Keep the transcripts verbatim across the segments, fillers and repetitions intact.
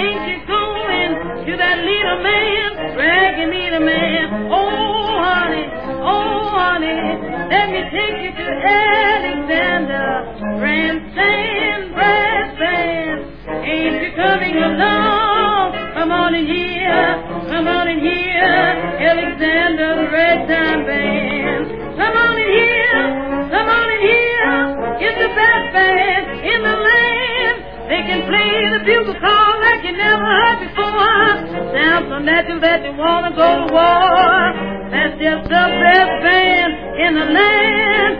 ain't you going to that little man, dragging little man? Oh, honey, oh, honey, let me take you to Alexander Grandstand, Brass Band. Ain't you coming along? Come on in here, come on in here, Alexander Ragtime Band. Come on in here, come on in here, it's the best band in the land. They can play the bugle call like you never heard before. Sounds so natural that you wanna go to war. That's just the best band in the land.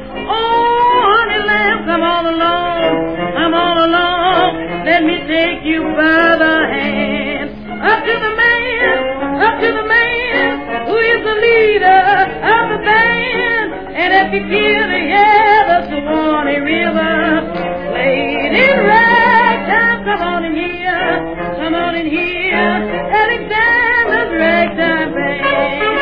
Oh, honey lamb, come on along, come on along. Let me take you by the hand. Up to the man, up to the man, who is the leader of the band. And if you feel the yeah, the Suwannee River, played in ragtime, come on in here, come on in here, Alexander's Ragtime Band.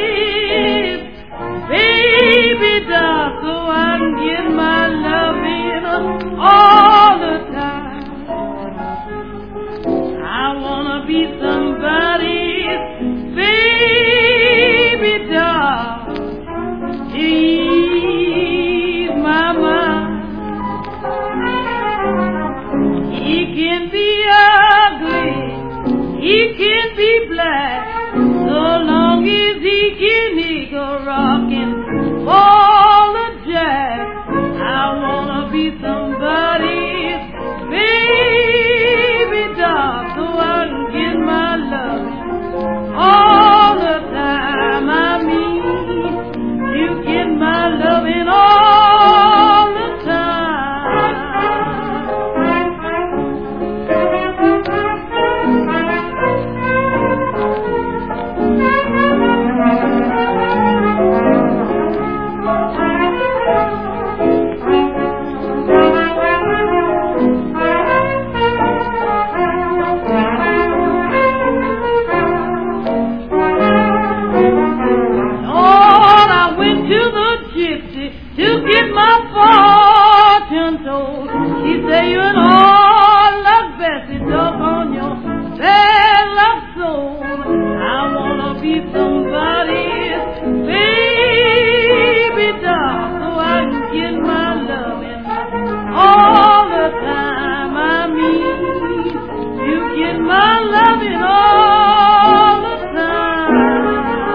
So I can get my loving her fortune told. She say you and all luck Bessie dug on your bad luck soul. I wanna be somebody's baby doll so I can get my loving all the time. I mean, you get my loving all the time.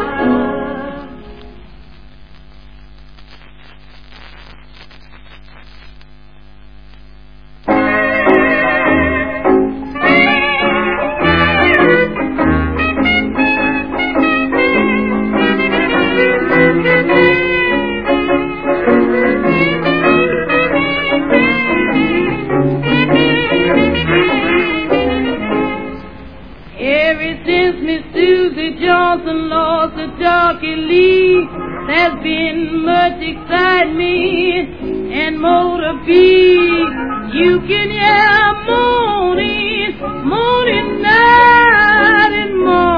Ever since Miss Susie Johnson lost to Jockey Lee, there's been much excitement and more to be. You can hear moaning, moaning night and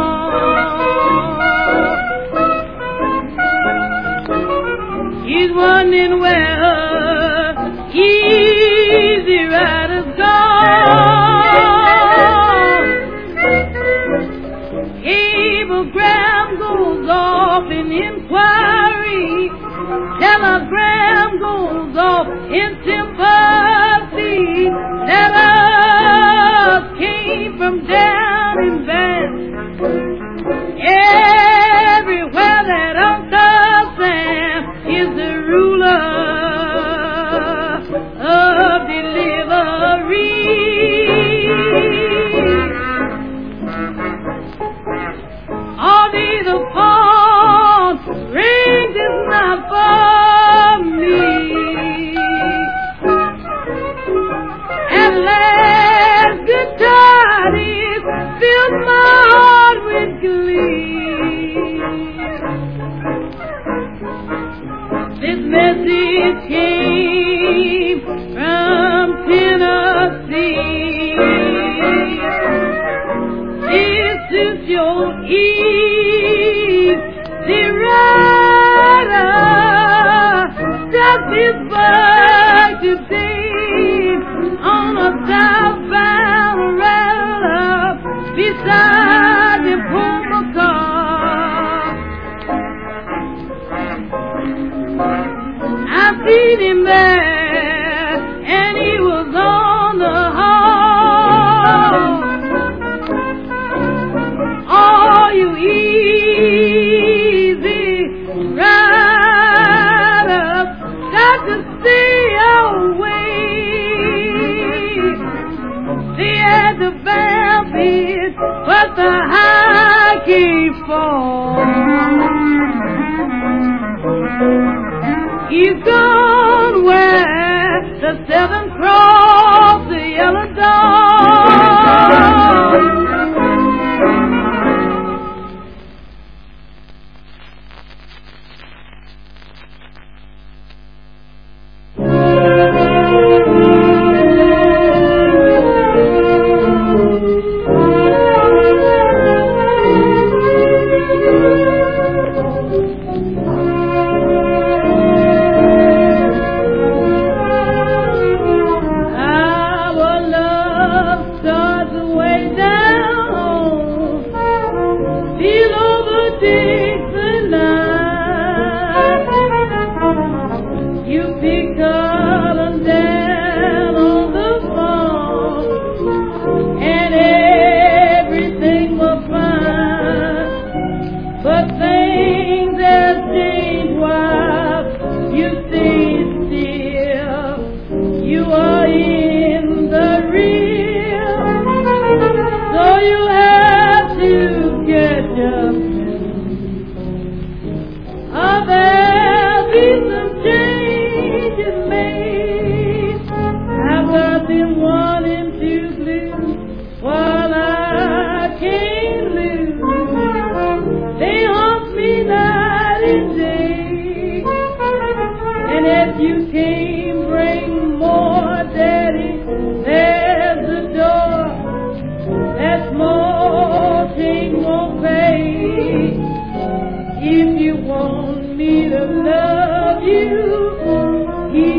morn. He's wondering where her easy rider's gone. Telegram goes off in inquiry. Telegram goes off in sympathy. Letters came from down in Van. Everywhere that Uncle Sam is the ruler of delivery. All these the phone rings is not for me. At last, good tidings fills my heart with glee. This message came from Tennessee. This is your easy rider. Stuck his bug today on a southbound rattler beside the Puma car. I seen him there and he was on the hall. All you easy riders got to stay away. They had the Baptist, but the high can't fall. He's gone where the Seven Cross, the Yellow Dawn. If you want me to love you,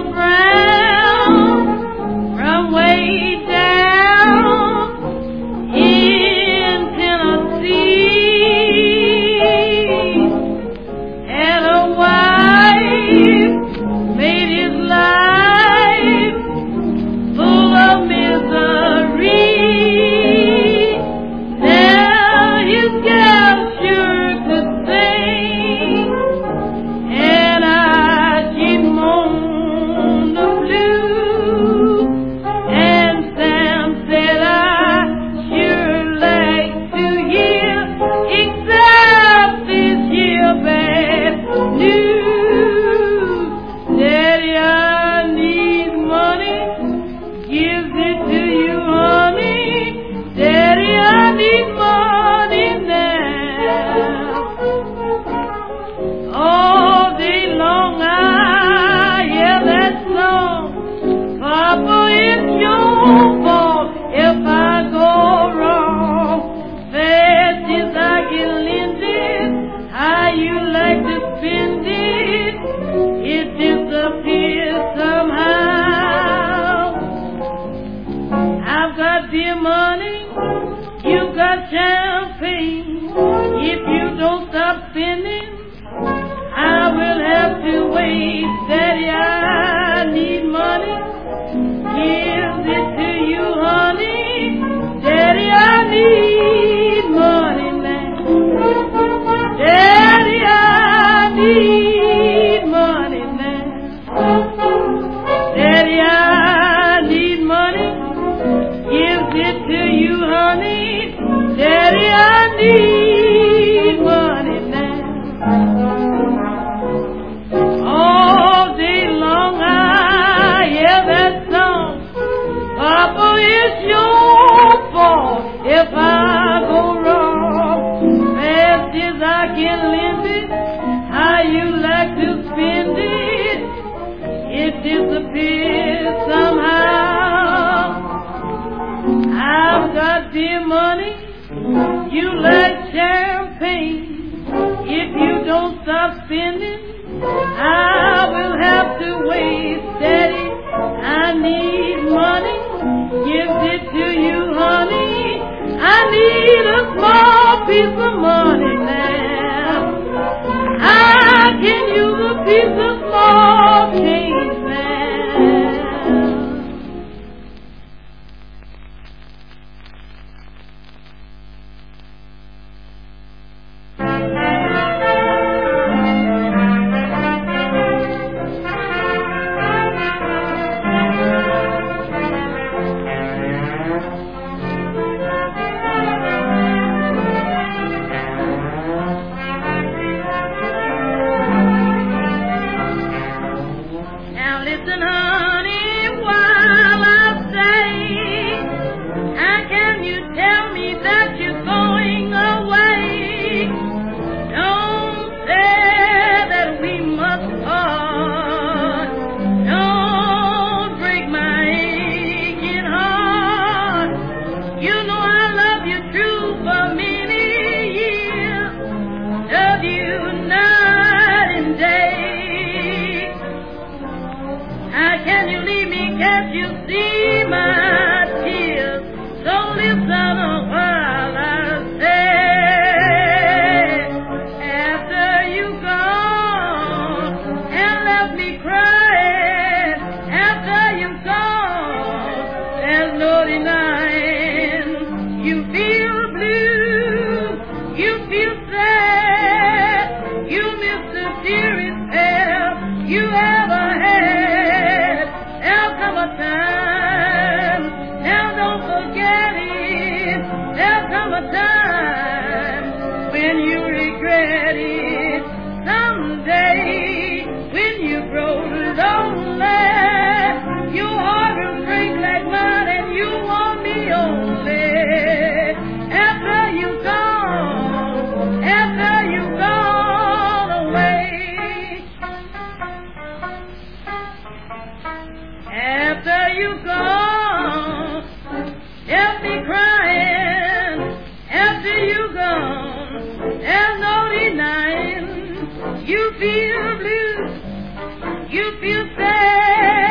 You feel blue, you feel sad.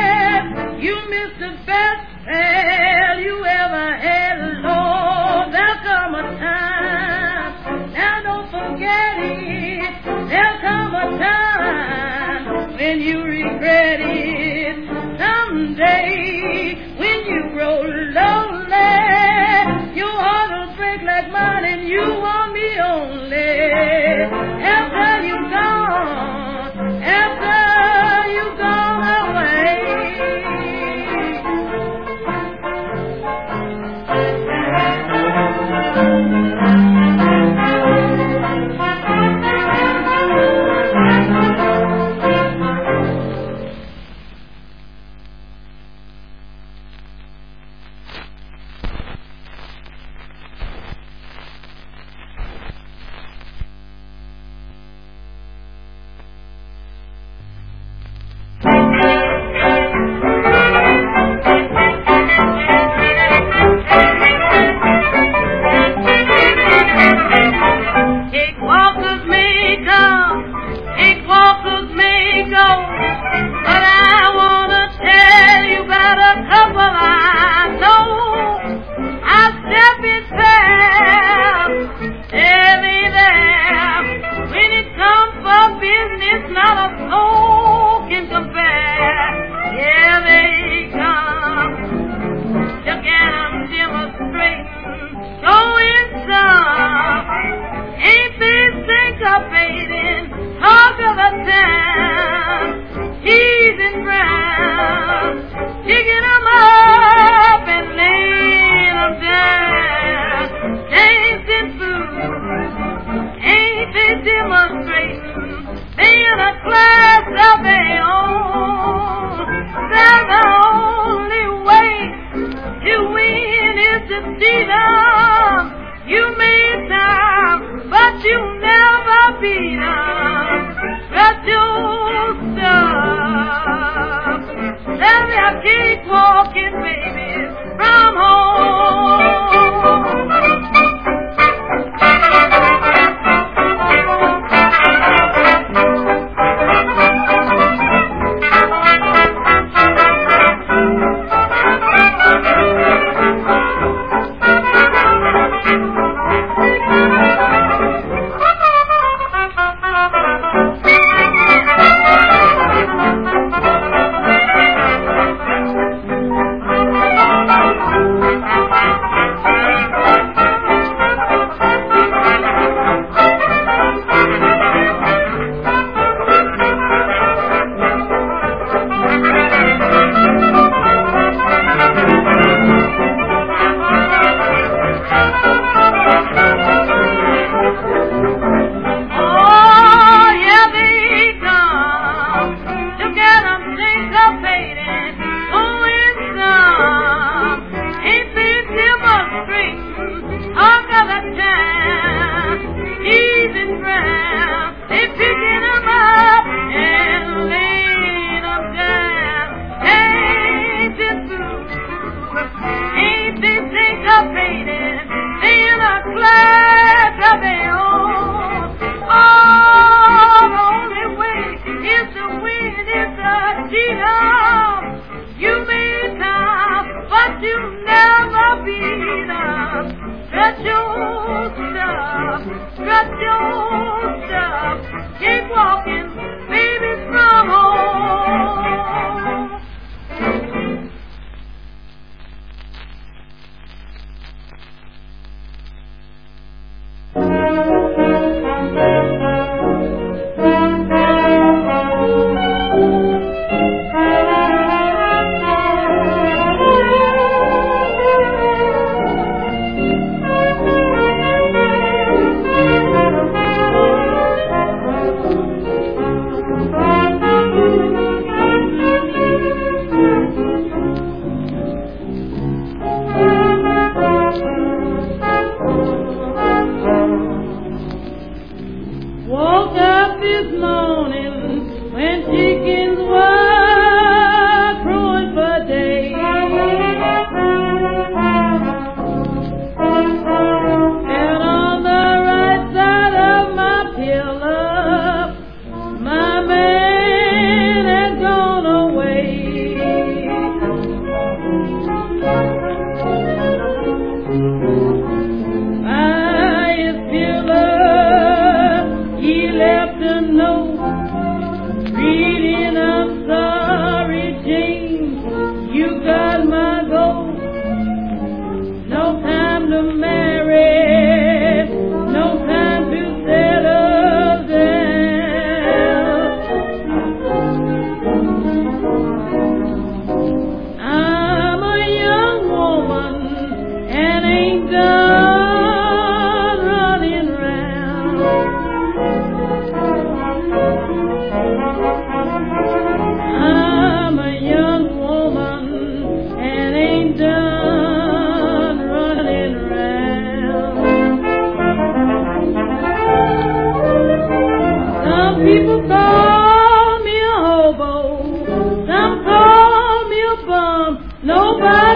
someday when you grow lonely, your heart will break like mine and you want me only. After you gone, after you gone away.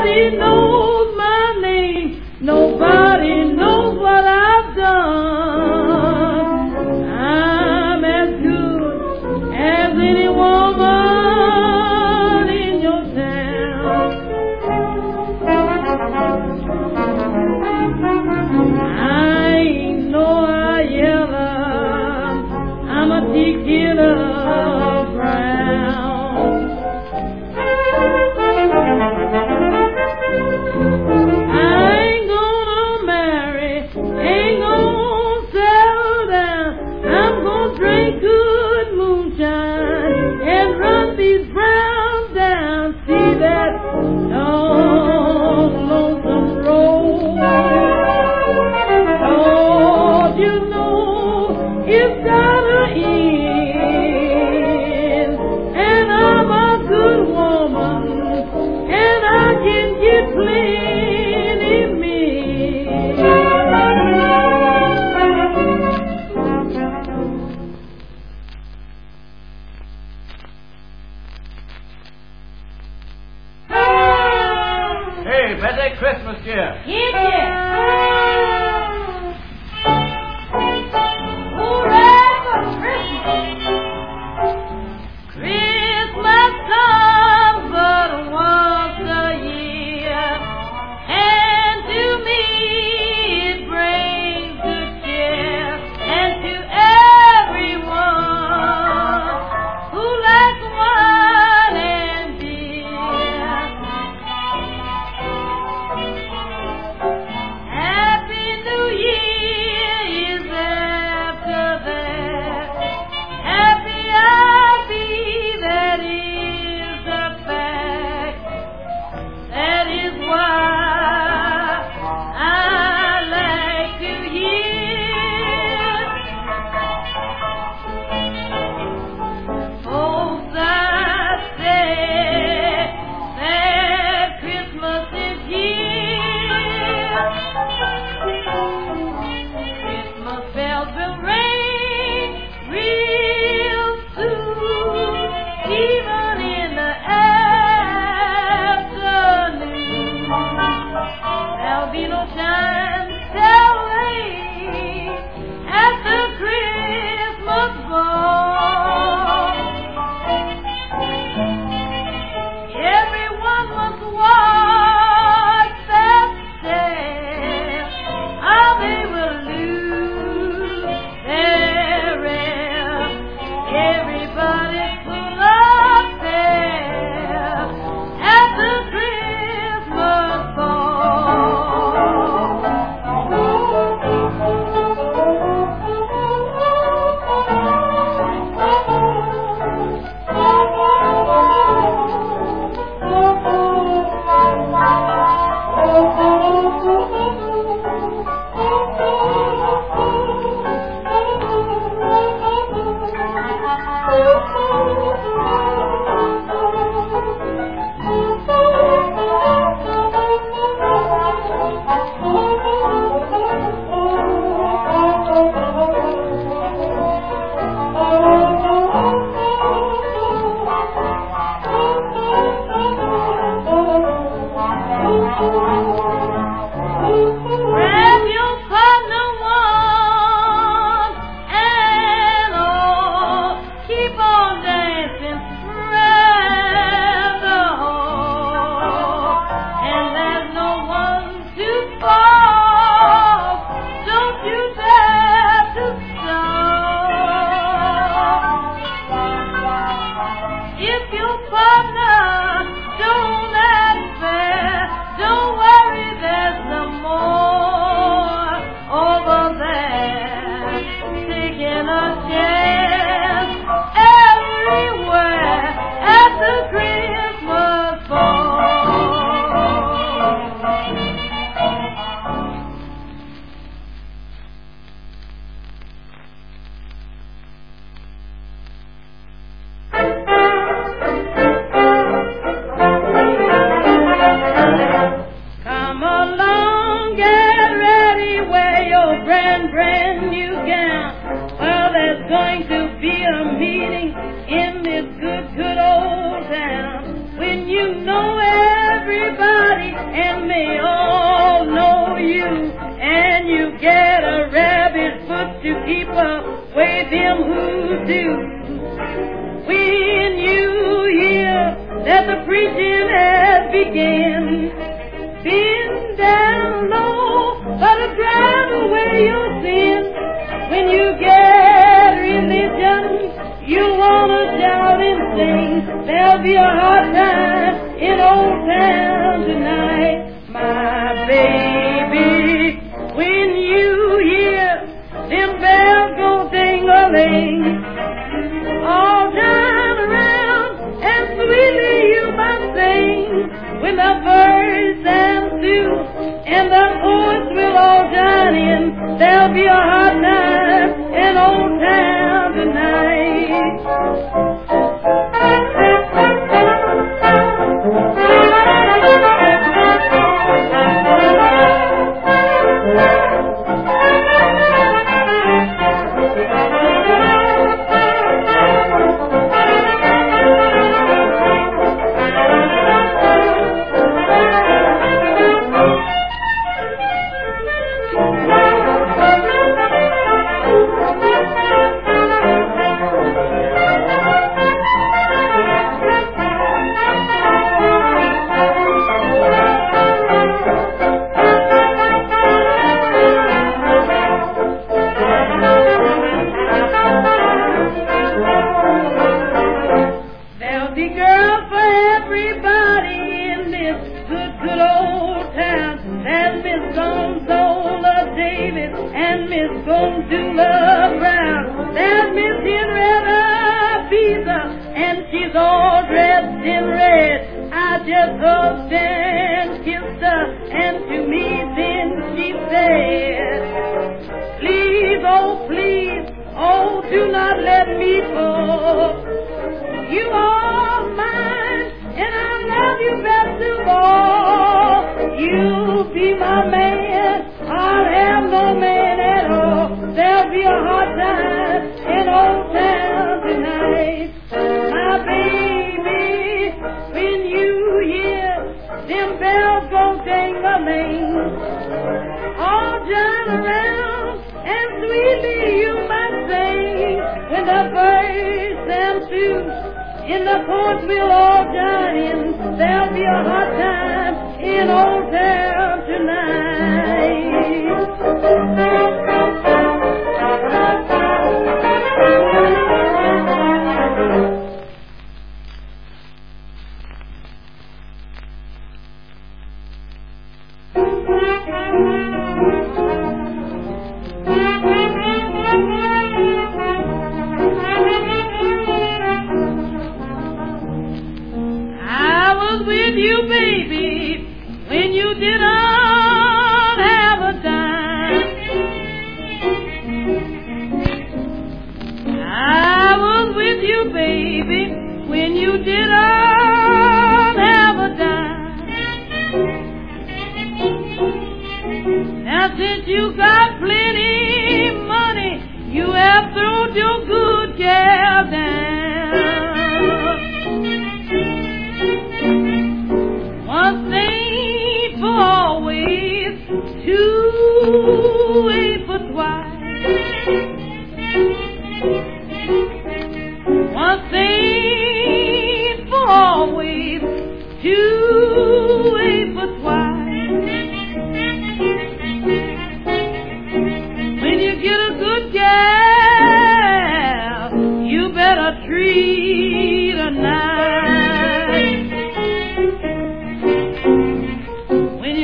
Nobody knows my name. Nobody knows what I've done. I'm as good as any woman in your town. I ain't no Ayala. I'm a tequila brown. I ain't gonna marry, ain't gonna settle down. I'm gonna drink good moonshine and run these browns down. See that long, lonesome road? Lord, you know it's gotta end. And I'm a good woman, and I can get plenty men. Hey, Betty, Christmas cheer. Hit it! Hooray for Christmas! Christmas comes but once a year, and to me it brings good cheer, and to everyone who likes wine and beer. Happy New Year is after that. Happy I'll be, that is a fact. That is why I like to hear folks that say that Christmas is here. Christmas bells will ring real soon, even in the afternoon. There'll be no time to tell late at the Christmas ball. Everyone must watch that stare, or they will lose their air. Everybody's full of fair at the Christmas Grab your partner one and all, keep on dancing round the hall, and there's no one to fall. Don't you dare to stop. If your partner don't act fair, don't worry, there's some more over there, taking a chance everywhere at the Christmas ball. Come along, get ready, wear your brand, brand new gown. Well, there's going to be a meeting in this good, good old town. When you know everybody and they all know you, and you get a rabbit foot to keep away them who do. When you hear that the preaching has begun, bend down low, but to drive away your sin. When you get religion, you wanna shout and sing. There'll be a hard time in old town tonight, my baby. When you hear them bells go ding-a-ling, all down around, and sweetly you must sing. When the birds and sue and the poets will all join in, there'll be a hard time in old town tonight.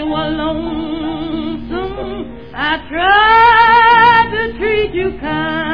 I tried to treat you kind.